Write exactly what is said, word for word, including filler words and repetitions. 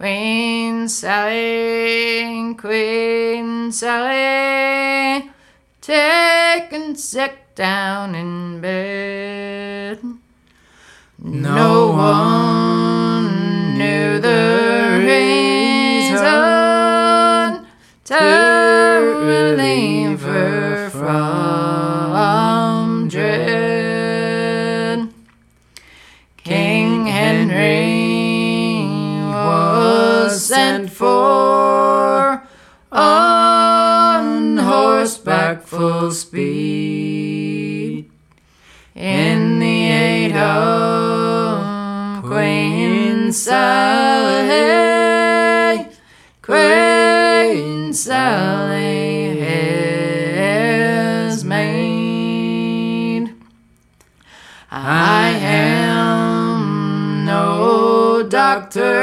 Queen Sally, Queen Sally, taken sick down in bed. No one knew the reason to relieve her from dread. King Henry was sent for on horseback full speed. In the aid of Queen Sally, Queen Sally has made. I am no doctor,